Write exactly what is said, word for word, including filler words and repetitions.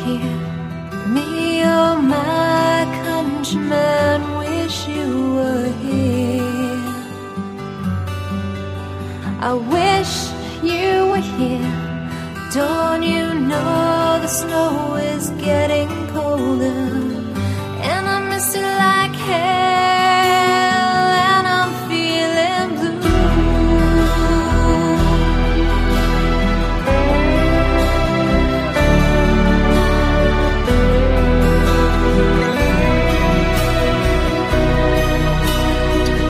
here. Me, oh my countryman, wish you were here. I wish you were here. Don't you know the snow is getting colder?